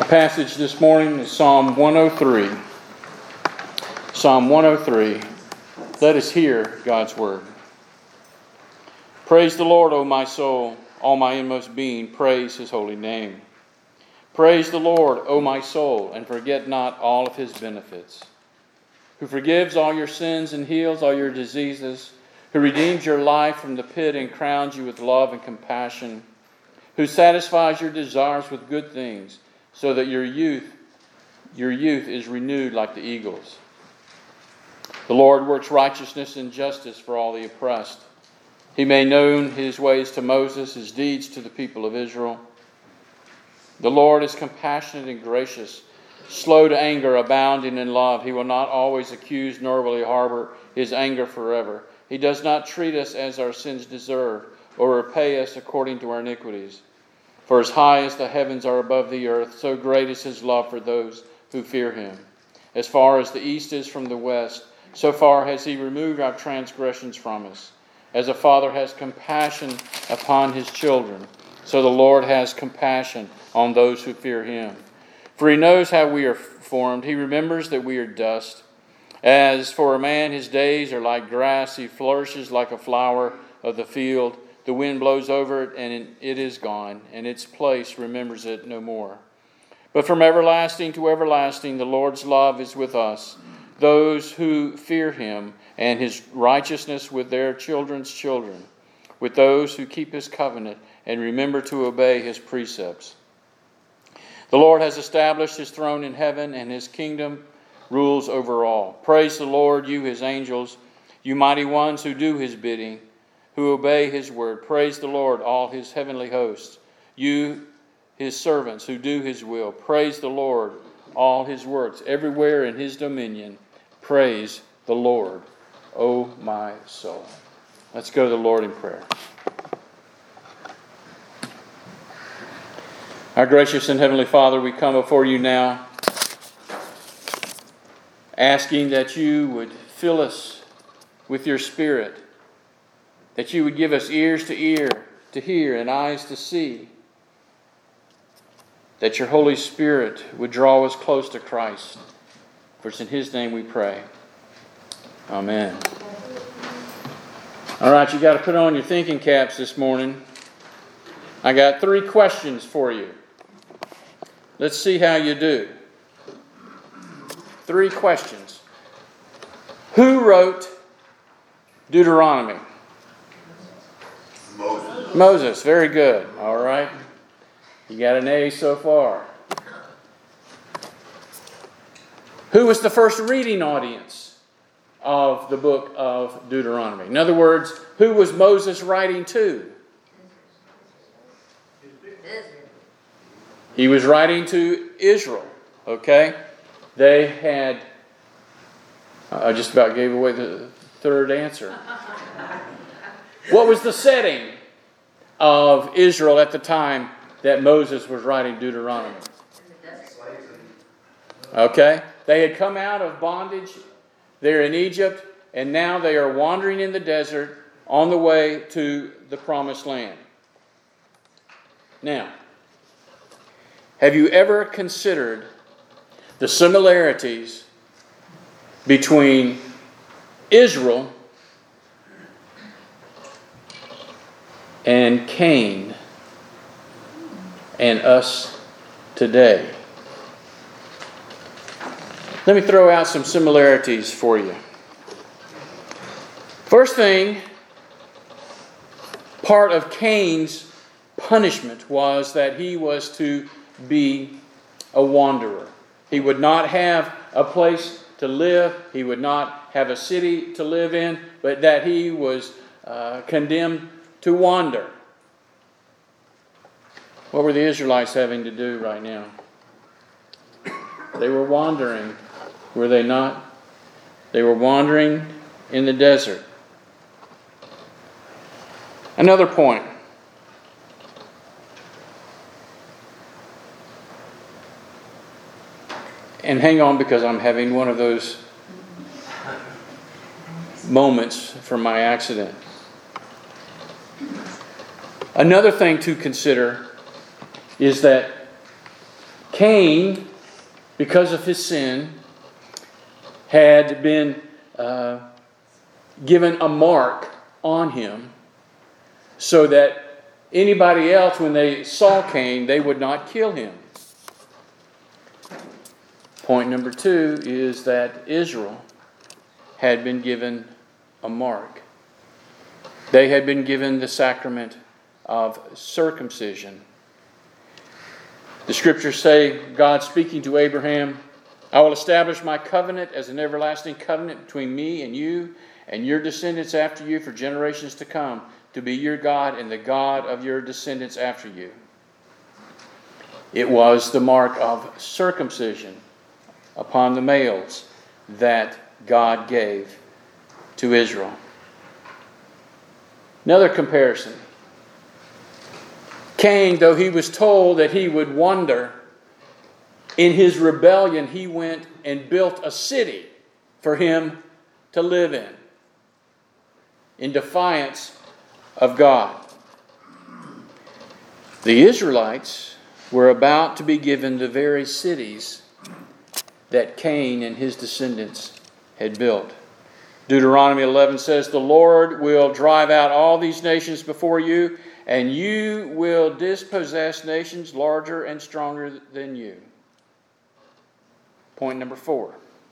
Passage this morning is Psalm 103. Psalm 103. Let us hear God's word. Praise the Lord, O my soul, all my inmost being, praise his holy name. Praise the Lord, O my soul, and forget not all of his benefits, who forgives all your sins and heals all your diseases, who redeems your life from the pit and crowns you with love and compassion, who satisfies your desires with good things, so that your youth is renewed like the eagles. The Lord works righteousness and justice for all the oppressed. He made known his ways to Moses, his deeds to the people of Israel. The Lord is compassionate and gracious, slow to anger, abounding in love. He will not always accuse, nor will he harbor his anger forever. He does not treat us as our sins deserve, or repay us according to our iniquities. For as high as the heavens are above the earth, so great is his love for those who fear him. As far as the east is from the west, so far has he removed our transgressions from us. As a father has compassion upon his children, so the Lord has compassion on those who fear him. For he knows how we are formed. He remembers that we are dust. As for a man, his days are like grass. He flourishes like a flower of the field. The wind blows over it, and it is gone, and its place remembers it no more. But from everlasting to everlasting, the Lord's love is with us, those who fear him, and his righteousness with their children's children, with those who keep his covenant and remember to obey his precepts. The Lord has established his throne in heaven, and his kingdom rules over all. Praise the Lord, you his angels, you mighty ones who do his bidding, who obey his word. Praise the Lord, all his heavenly hosts, you his servants who do his will. Praise the Lord, all his works, everywhere in his dominion. Praise the Lord, O my soul. Let's go to the Lord in prayer. Our gracious and heavenly Father, we come before you now, asking that you would fill us with your Spirit, that you would give us ears to hear, and eyes to see, that your Holy Spirit would draw us close to Christ. For it's in his name we pray. Amen. All right, you got to put on your thinking caps this morning. I got 3 questions for you. Let's see how you do. 3 questions. Who wrote Deuteronomy? Moses. Very good. All right. You got an A so far. Who was the first reading audience of the book of Deuteronomy? In other words, who was Moses writing to? He was writing to Israel. Okay? They had... I just about gave away the third answer. What was the setting of Israel at the time that Moses was writing Deuteronomy? Okay. They had come out of bondage. They're in Egypt, and now they are wandering in the desert on the way to the promised land. Now, have you ever considered the similarities between Israel and Cain and us today? Let me throw out some similarities for you. First thing, part of Cain's punishment was that he was to be a wanderer. He would not have a place to live. He would not have a city to live in, but that he was condemned to wander. What were the Israelites having to do right now? They were wandering, were they not? They were wandering in the desert. Another point. And hang on, because I'm having one of those moments from my accident. Another thing to consider is that Cain, because of his sin, had been given a mark on him so that anybody else, when they saw Cain, they would not kill him. Point number 2 is that Israel had been given a mark. They had been given the sacrament of circumcision. The scriptures say, God speaking to Abraham, I will establish my covenant as an everlasting covenant between me and you and your descendants after you for generations to come, to be your God and the God of your descendants after you. It was the mark of circumcision upon the males that God gave to Israel. Another comparison. Cain, though he was told that he would wander, in his rebellion he went and built a city for him to live in defiance of God. The Israelites were about to be given the very cities that Cain and his descendants had built. Deuteronomy 11 says, the Lord will drive out all these nations before you, and you will dispossess nations larger and stronger than you. Point number 4.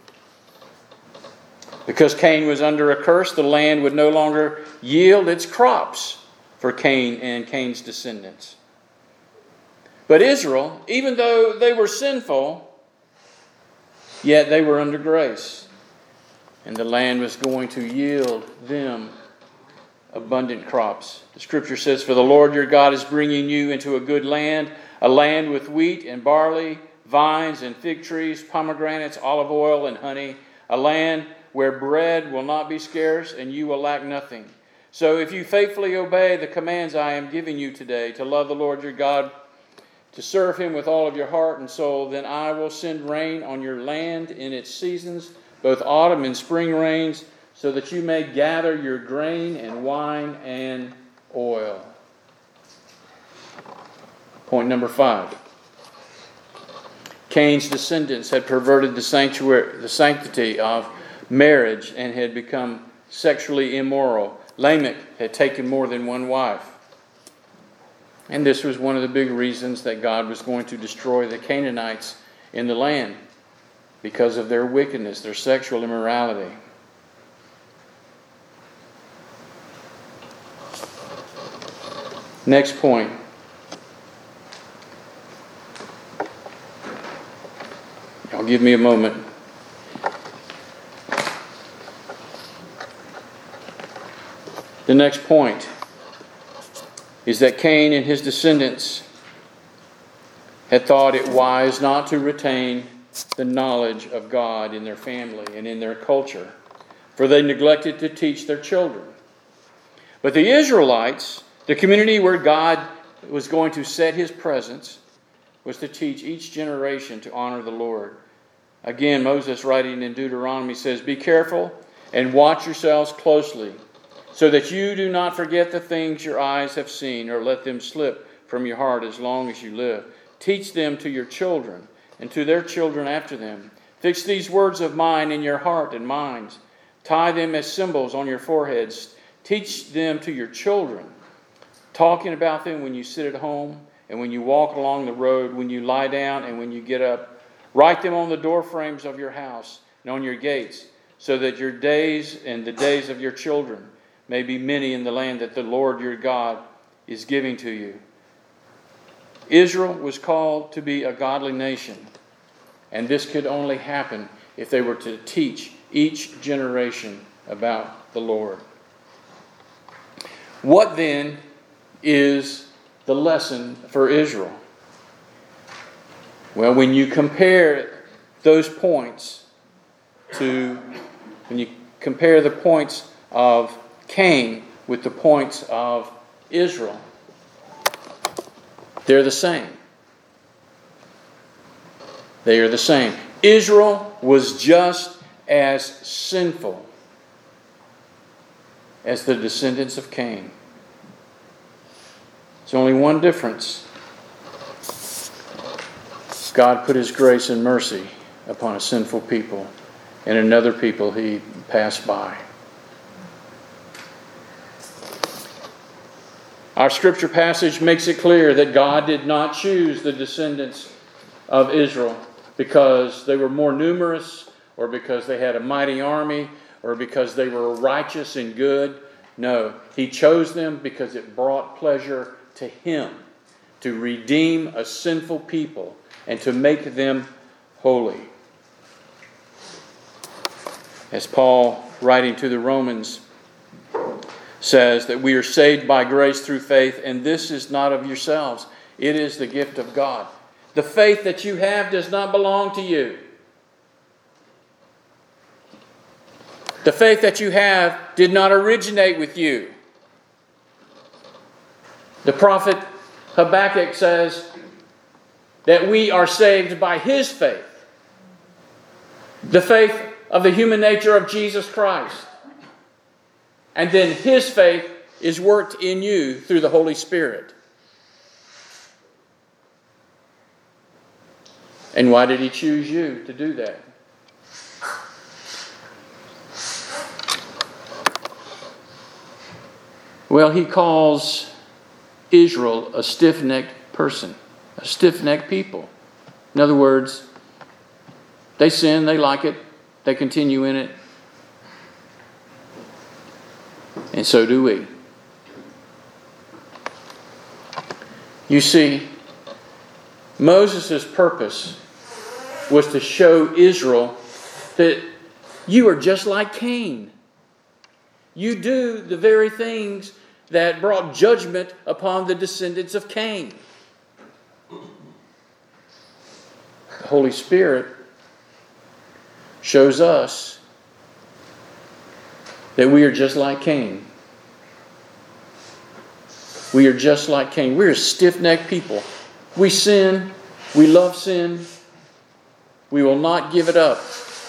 Because Cain was under a curse, the land would no longer yield its crops for Cain and Cain's descendants. But Israel, even though they were sinful, yet they were under grace. And the land was going to yield them abundant crops. The scripture says, for the Lord your God is bringing you into a good land, a land with wheat and barley, vines and fig trees, pomegranates, olive oil and honey, a land where bread will not be scarce and you will lack nothing. So if you faithfully obey the commands I am giving you today, to love the Lord your God, to serve him with all of your heart and soul, then I will send rain on your land in its seasons, both autumn and spring rains, so that you may gather your grain and wine and oil. Point number 5. Cain's descendants had perverted the sanctity of marriage and had become sexually immoral. Lamech had taken more than one wife. And this was one of the big reasons that God was going to destroy the Canaanites in the land, because of their wickedness, their sexual immorality. Next point. Y'all give me a moment. The next point is that Cain and his descendants had thought it wise not to retain the knowledge of God in their family and in their culture, for they neglected to teach their children. But the Israelites, the community where God was going to set his presence, was to teach each generation to honor the Lord. Again, Moses, writing in Deuteronomy, says, be careful and watch yourselves closely, so that you do not forget the things your eyes have seen, or let them slip from your heart as long as you live. Teach them to your children and to their children after them. Fix these words of mine in your heart and minds. Tie them as symbols on your foreheads. Teach them to your children, talking about them when you sit at home and when you walk along the road, when you lie down and when you get up. Write them on the door frames of your house and on your gates, so that your days and the days of your children may be many in the land that the Lord your God is giving to you. Israel was called to be a godly nation, and this could only happen if they were to teach each generation about the Lord. What then is the lesson for Israel? Well, when you compare those points when you compare the points of Cain with the points of Israel, they're the same. They are the same. Israel was just as sinful as the descendants of Cain. There's only one difference. God put His grace and mercy upon a sinful people, and another people He passed by. Our scripture passage makes it clear that God did not choose the descendants of Israel because they were more numerous, or because they had a mighty army, or because they were righteous and good. No, He chose them because it brought pleasure to Him to redeem a sinful people and to make them holy. As Paul, writing to the Romans, says that we are saved by grace through faith, and this is not of yourselves. It is the gift of God. The faith that you have does not belong to you. The faith that you have did not originate with you. The prophet Habakkuk says that we are saved by his faith. The faith of the human nature of Jesus Christ. And then his faith is worked in you through the Holy Spirit. And why did He choose you to do that? Well, He calls Israel a stiff-necked person, a stiff-necked people. In other words, they sin, they like it, they continue in it. And so do we. You see, Moses' purpose was to show Israel that you are just like Cain. You do the very things that brought judgment upon the descendants of Cain. The Holy Spirit shows us that we are just like Cain. We are just like Cain. We are stiff-necked people. We sin. We love sin. We will not give it up.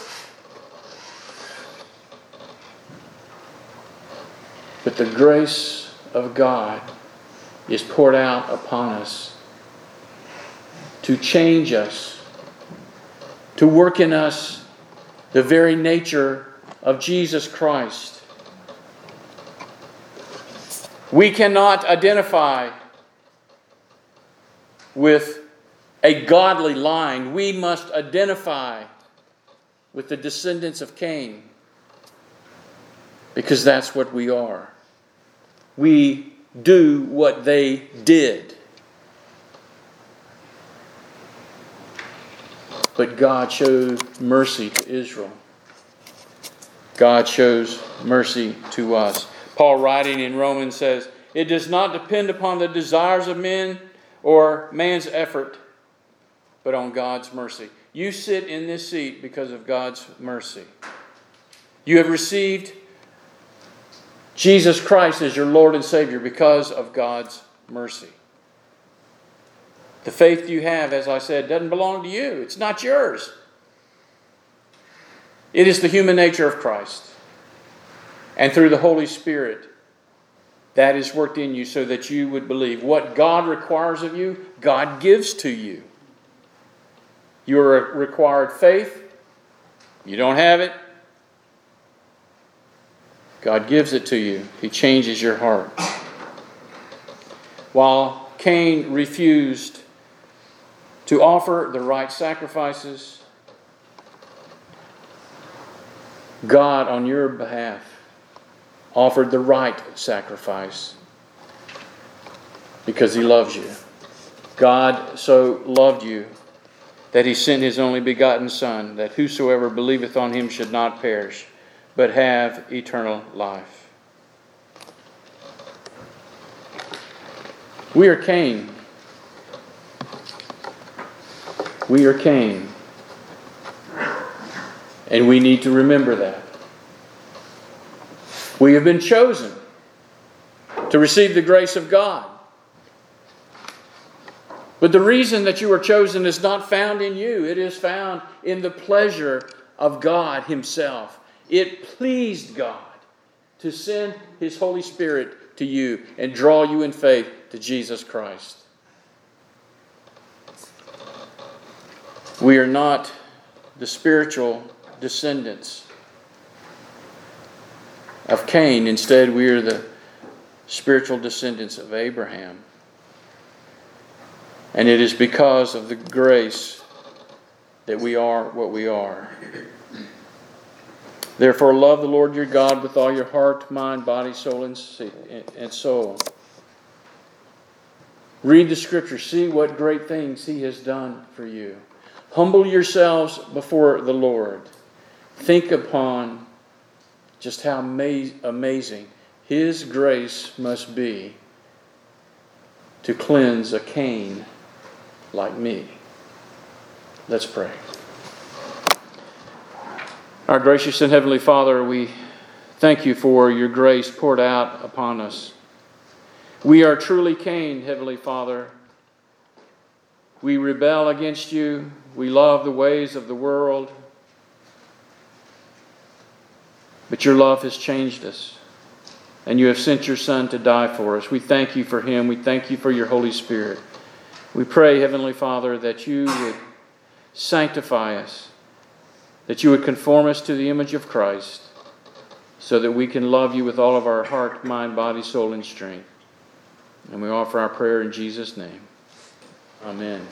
But the grace of God is poured out upon us to change us, to work in us the very nature of Jesus Christ. We cannot identify with a godly line. We must identify with the descendants of Cain, because that's what we are. We do what they did. But God showed mercy to Israel. God shows mercy to us. Paul, writing in Romans, says, "It does not depend upon the desires of men or man's effort, but on God's mercy." You sit in this seat because of God's mercy. You have received Jesus Christ as your Lord and Savior because of God's mercy. The faith you have, as I said, doesn't belong to you. It's not yours. It is the human nature of Christ. And through the Holy Spirit, that is worked in you so that you would believe. What God requires of you, God gives to you. You are required faith. You don't have it. God gives it to you. He changes your heart. While Cain refused to offer the right sacrifices, God, on your behalf, offered the right sacrifice because He loves you. God so loved you that He sent His only begotten Son, that whosoever believeth on Him should not perish, but have eternal life. We are Cain. We are Cain. And we need to remember that. We have been chosen to receive the grace of God. But the reason that you are chosen is not found in you. It is found in the pleasure of God Himself. It pleased God to send His Holy Spirit to you and draw you in faith to Jesus Christ. We are not the spiritual descendants of Cain. Instead, we are the spiritual descendants of Abraham. And it is because of the grace that we are what we are. Therefore, love the Lord your God with all your heart, mind, body, soul, and soul. Read the Scripture. See what great things He has done for you. Humble yourselves before the Lord. Think upon just how amazing His grace must be to cleanse a Cain like me. Let's pray. Our gracious and heavenly Father, we thank you for your grace poured out upon us. We are truly Cain, Heavenly Father. We rebel against you. We love the ways of the world. But your love has changed us. And you have sent your Son to die for us. We thank you for Him. We thank you for your Holy Spirit. We pray, Heavenly Father, that you would sanctify us, that you would conform us to the image of Christ, so that we can love you with all of our heart, mind, body, soul, and strength. And we offer our prayer in Jesus' name. Amen.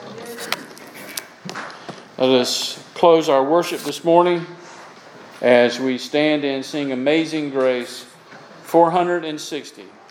Let us close our worship this morning as we stand and sing Amazing Grace 460.